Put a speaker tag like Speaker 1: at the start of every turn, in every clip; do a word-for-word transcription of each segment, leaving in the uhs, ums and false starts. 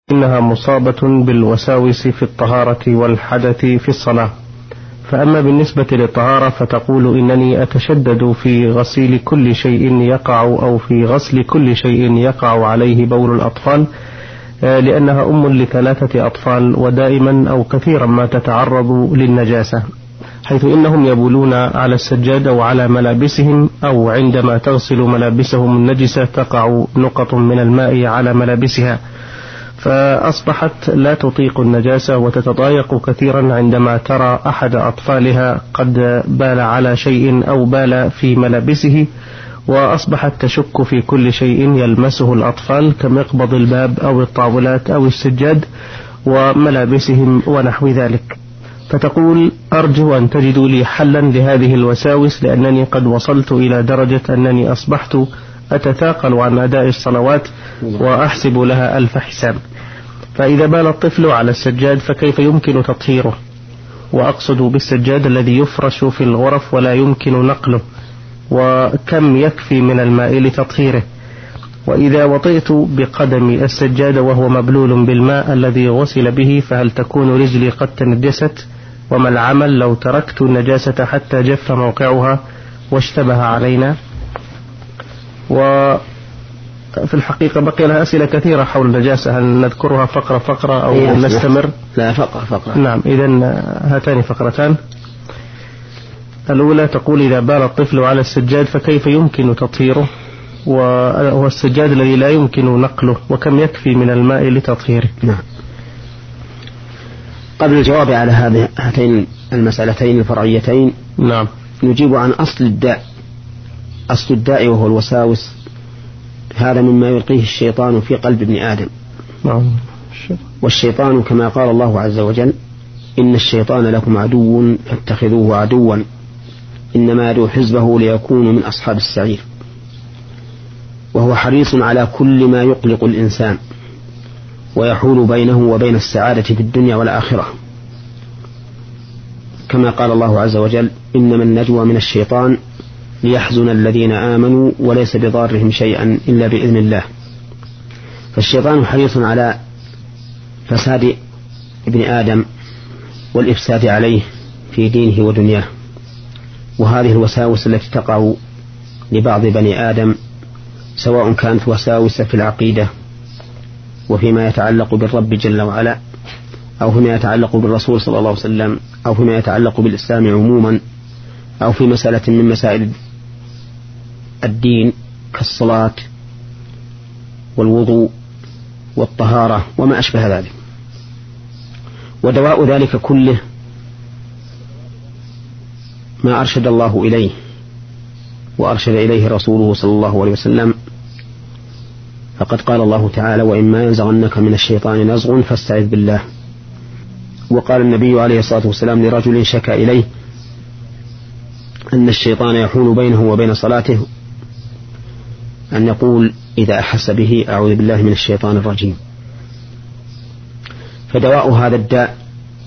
Speaker 1: إنها مصابة بالوساوس في الطهارة والحدث في الصلاة. فأما بالنسبة للطهارة فتقول إنني أتشدد في غسيل كل شيء يقع أو في غسل كل شيء يقع عليه بول الأطفال، لأنها أم لثلاثة أطفال ودائما أو كثيرا ما تتعرض للنجاسة، حيث إنهم يبولون على السجاد أو على ملابسهم، أو عندما تغسل ملابسهم النجسة تقع نقط من الماء على ملابسها، فأصبحت لا تطيق النجاسة وتتضايق كثيرا عندما ترى أحد أطفالها قد بال على شيء أو بال في ملابسه، وأصبحت تشك في كل شيء يلمسه الأطفال كمقبض الباب أو الطاولات أو السجاد وملابسهم ونحو ذلك. فتقول: أرجو أن تجدوا لي حلا لهذه الوساوس، لأنني قد وصلت إلى درجة أنني أصبحت أتثاقل عن أداء الصلوات وأحسب لها ألف حساب. فإذا بال الطفل على السجاد فكيف يمكن تطهيره؟ وأقصد بالسجاد الذي يفرش في الغرف ولا يمكن نقله، وكم يكفي من الماء لتطهيره؟ وإذا وطئت بقدم السجاد وهو مبلول بالماء الذي غسل به فهل تكون رجلي قد تنجست؟ وما العمل لو تركت النجاسة حتى جف موقعها واشتبه علينا؟ وفي الحقيقة بقي لها أسئلة كثيرة حول النجاسة، هل نذكرها فقرة فقرة أو نستمر؟
Speaker 2: لا، فقرة فقرة.
Speaker 1: نعم، إذن هاتان فقرتان. الأولى تقول: إذا بال الطفل على السجاد فكيف يمكن تطهيره؟ وهو السجاد الذي لا يمكن نقله، وكم يكفي من الماء لتطهيره؟
Speaker 2: نعم. قبل الجواب على هاتين المسألتين الفرعيتين،
Speaker 1: نعم،
Speaker 2: نجيب عن أصل الداء. أصل الداء وهو الوساوس، هذا مما يلقيه الشيطان في قلب ابن آدم.
Speaker 1: نعم.
Speaker 2: والشيطان كما قال الله عز وجل: إن الشيطان لكم عدو فاتخذوه عدوا إنما يدعو حزبه ليكونوا من أصحاب السعير. وهو حريص على كل ما يقلق الإنسان ويحول بينه وبين السعادة في الدنيا والآخرة، كما قال الله عز وجل: إنما النجوى من الشيطان ليحزن الذين آمنوا وليس بضارهم شيئا إلا بإذن الله. فالشيطان حريص على فساد ابن آدم والإفساد عليه في دينه ودنياه. وهذه الوساوس التي تقع لبعض بني آدم، سواء كانت وساوس في العقيدة وفيما يتعلق بالرب جل وعلا، أو فيما يتعلق بالرسول صلى الله عليه وسلم، أو فيما يتعلق بالإسلام عموما، أو في مسألة من مسائل الدين كالصلاة والوضوء والطهارة وما أشبه ذلك. ودواء ذلك كله ما أرشد الله إليه وأرشد إليه رسوله صلى الله عليه وسلم. فقد قال الله تعالى: وإما ينزغنك من الشيطان نزغ فاستعذ بالله. وقال النبي عليه الصلاة والسلام لرجل شكى إليه أن الشيطان يحول بينه وبين صلاته أن يقول إذا أحس به: أعوذ بالله من الشيطان الرجيم. فدواء هذا الداء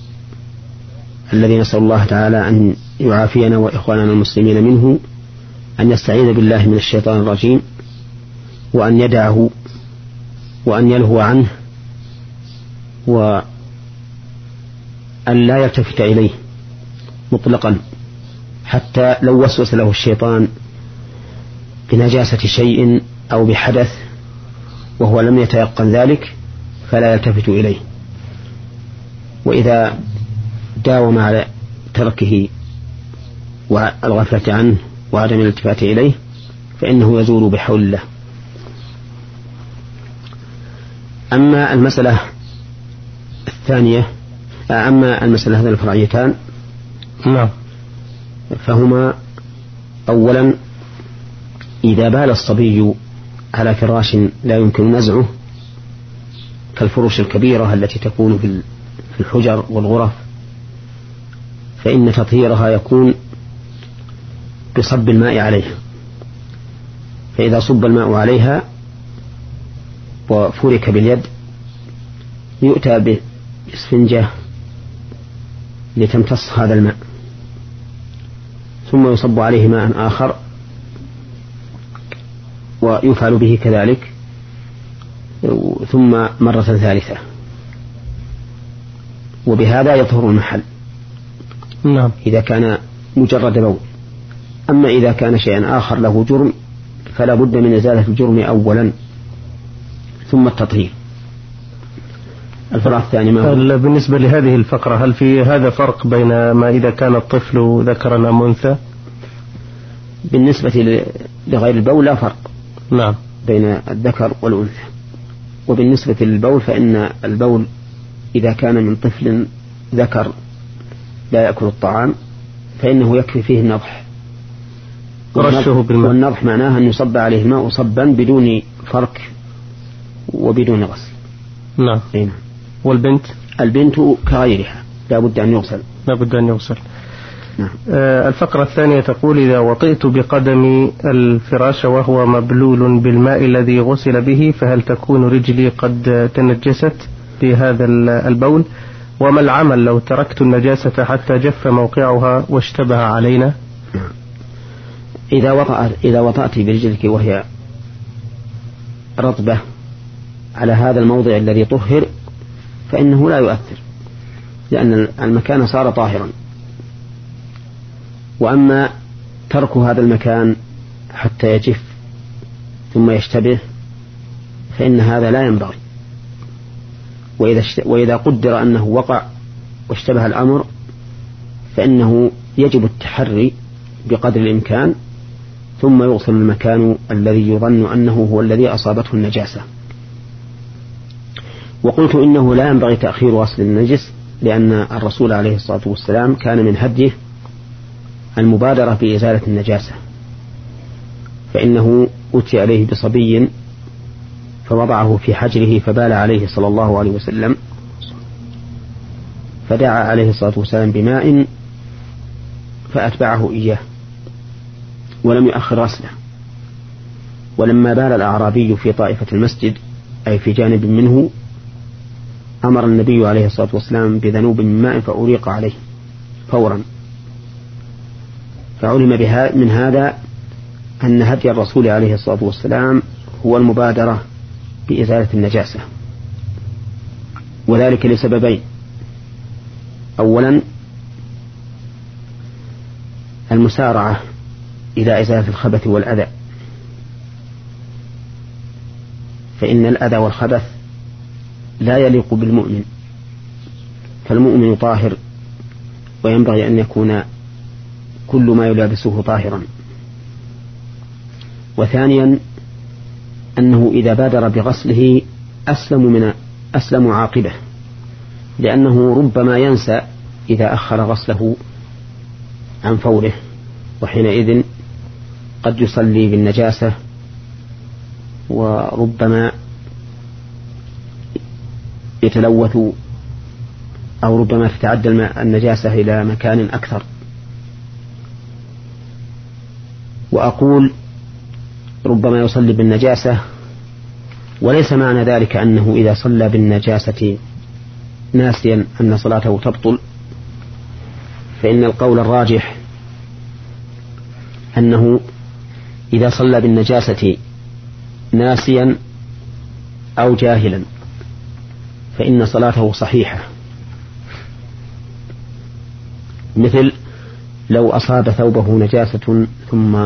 Speaker 2: الذي نسأل الله تعالى أن يعافينا وإخواننا المسلمين منه أن يستعيذ بالله من الشيطان الرجيم، وأن يدعه وأن يلهو عنه، وأن لا يلتفت إليه مطلقا، حتى لو وسوس له الشيطان بنجاسة شيء أو بحدث وهو لم يتيقن ذلك فلا يلتفت إليه. وإذا داوم على تركه والغفلة عنه وعدم الالتفات إليه فإنه يزول بحول الله. أما المسألة الثانية أما المسألة هذه الفرعيتان
Speaker 1: نعم
Speaker 2: فهما: أولا، إذا بال الصبي على فراش لا يمكن نزعه كالفروش الكبيرة التي تكون في الحجر والغرف، فإن تطهيرها يكون بصب الماء عليها. فإذا صب الماء عليها وفرك باليد يؤتى بإسفنجة لتمتص هذا الماء، ثم يصب عليه ماء آخر ويفعل به كذلك، ثم مرة ثالثة، وبهذا يطهر المحل.
Speaker 1: نعم.
Speaker 2: إذا كان مجرد بول. أما إذا كان شيئا آخر له جرم فلا بد من إزالة الجرم أولا ثم التطهير. الفرع الثاني ما هو؟
Speaker 1: بالنسبة لهذه الفقرة، هل في هذا فرق بين ما إذا كان الطفل ذكرا أم أنثى؟
Speaker 2: بالنسبة لغير البول لا فرق.
Speaker 1: نعم.
Speaker 2: بين الذكر والأنثى. وبالنسبة للبول فإن البول إذا كان من طفل ذكر لا يأكل الطعام فإنه يكفي فيه النضح.
Speaker 1: رشه بالماء.
Speaker 2: والنضح معناه أن يصب عليه الماء صبا بدون فرك وبدون غسل.
Speaker 1: نعم.
Speaker 2: إيه.
Speaker 1: والبنت؟
Speaker 2: البنت كغيرها لا بد أن يغسل.
Speaker 1: لا بد أن يغسل.
Speaker 2: نعم.
Speaker 1: آه الفقرة الثانية تقول: إذا وطئت بقدمي الفراش وهو مبلول بالماء الذي غسل به فهل تكون رجلي قد تنجست بهذا البول؟ وما العمل لو تركت النجاسة حتى جف موقعها واشتبه علينا؟
Speaker 2: نعم. إذا وطأت إذا وطأت برجلك وهي رطبة على هذا الموضع الذي طهر فإنه لا يؤثر، لأن المكان صار طاهرا. وأما ترك هذا المكان حتى يجف ثم يشتبه فإن هذا لا ينبغي. وإذا, وإذا قدر أنه وقع واشتبه الأمر فإنه يجب التحري بقدر الإمكان ثم يغسل المكان الذي يظن أنه هو الذي أصابته النجاسة. وقلت إنه لا ينبغي تأخير غسل النجس، لأن الرسول عليه الصلاة والسلام كان من هديه المبادرة بإزالة النجاسة، فإنه أتي عليه بصبي فوضعه في حجره فبال عليه صلى الله عليه وسلم، فدعا عليه الصلاة والسلام بماء فأتبعه إياه ولم يؤخر غسله. ولما بال الأعرابي في طائفة المسجد أي في جانب منه أمر النبي عليه الصلاة والسلام بذنوب من ماء فأريق عليه فورا. فعلم بها من هذا أن هدي الرسول عليه الصلاة والسلام هو المبادرة بإزالة النجاسة، وذلك لسببين: أولا المسارعة إلى إزالة الخبث والأذى، فإن الأذى والخبث لا يليق بالمؤمن، فالمؤمن طاهر وينبغي أن يكون كل ما يلابسه طاهرا. وثانيا أنه إذا بادر بغسله أسلم من أسلم عاقبة، لأنه ربما ينسى إذا أخر غسله عن فوره، وحينئذ قد يصلي بالنجاسة، وربما يتلوث أو ربما تتعدى النجاسة إلى مكان أكثر. وأقول ربما يصلي بالنجاسة، وليس معنى ذلك أنه إذا صلى بالنجاسة ناسيا أن صلاته تبطل، فإن القول الراجح أنه إذا صلى بالنجاسة ناسيا أو جاهلا فإن صلاته صحيحة، مثل لو أصاب ثوبه نجاسة ثم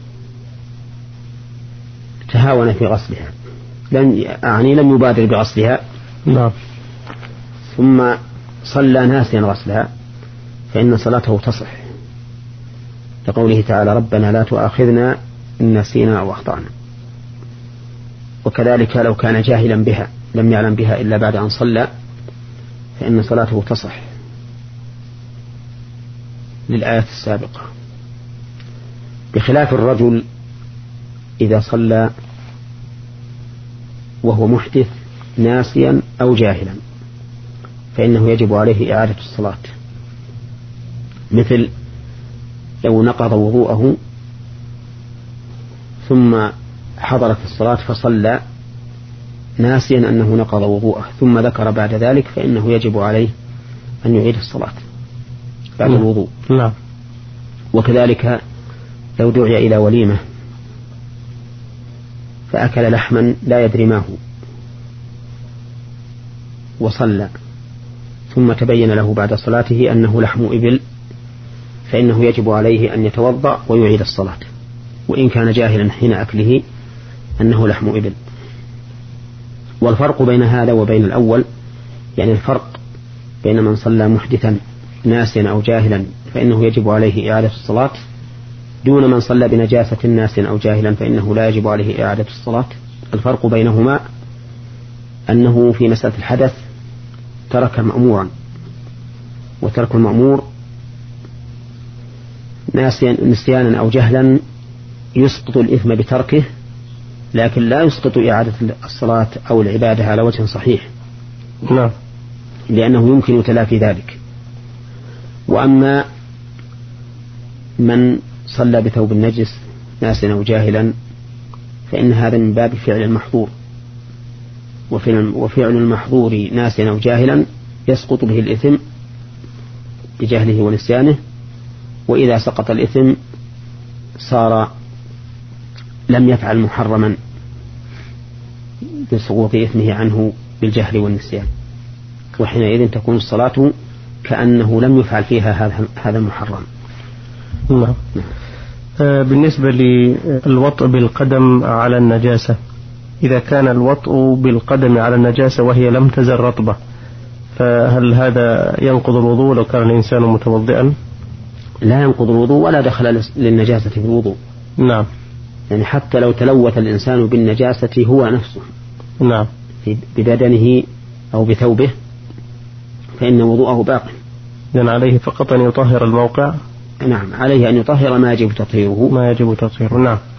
Speaker 2: تهاون في غسلها، لم يعني لم يبادر بغسلها،
Speaker 1: نعم،
Speaker 2: ثم صلى ناسيا غسلها فإن صلاته تصح، لقوله تعالى: ربنا لا تؤاخذنا إن نسينا أو أخطأنا. وكذلك لو كان جاهلا بها لم يعلم بها إلا بعد أن صلى فإن صلاته تصح للآية السابقة، بخلاف الرجل إذا صلى وهو محدث ناسيا أو جاهلا فإنه يجب عليه إعادة الصلاة، مثل لو نقض وضوءه ثم حضرت الصلاة فصلى ناسيا أنه نقض وضوءه ثم ذكر بعد ذلك فإنه يجب عليه أن يعيد الصلاة بعد الوضوء.
Speaker 1: نعم.
Speaker 2: وكذلك لو دعي إلى وليمة فأكل لحما لا يدري ما هو وصلى ثم تبين له بعد صلاته أنه لحم إبل فإنه يجب عليه أن يتوضأ ويعيد الصلاة وإن كان جاهلا حين أكله أنه لحم إبل. والفرق بين هذا وبين الأول يعني الفرق بين من صلى محدثا ناسيا أو جاهلا فإنه يجب عليه إعادة الصلاة دون من صلى بنجاسة ناسيا أو جاهلا فإنه لا يجب عليه إعادة الصلاة. الفرق بينهما أنه في مسألة الحدث ترك مأمورا، وترك المأمور نسيانا أو جهلا يسقط الإثم بتركه لكن لا يسقط إعادة الصلاة أو العبادة على وجه صحيح
Speaker 1: نعم
Speaker 2: لأنه يمكن تلافي ذلك. وأما من صلى بثوب النجس ناسيا أو جاهلا فإن هذا من باب فعل المحظور، وفعل المحظور ناسيا أو جاهلا يسقط به الإثم بجهله ونسيانه، وإذا سقط الإثم صار لم يفعل محرما بسقوط إثمه عنه بالجهل والنسيان، وحينئذ تكون الصلاة كأنه لم يفعل فيها هذا المحرم.
Speaker 1: نعم. آه بالنسبة للوطء بالقدم على النجاسة، إذا كان الوطء بالقدم على النجاسة وهي لم تزل رطبة فهل هذا ينقض الوضوء لو كان الإنسان متوضئا؟
Speaker 2: لا ينقض الوضوء ولا دخل للنجاسة في الوضوء.
Speaker 1: نعم.
Speaker 2: يعني حتى لو تلوث الإنسان بالنجاسة هو نفسه
Speaker 1: نعم
Speaker 2: ببدنه أو بثوبه فإن وضوءه باق.
Speaker 1: لأن عليه فقط أن يطهر الموقع.
Speaker 2: نعم عليه أن يطهر ما يجب تطهيره
Speaker 1: ما يجب تطهيره. نعم.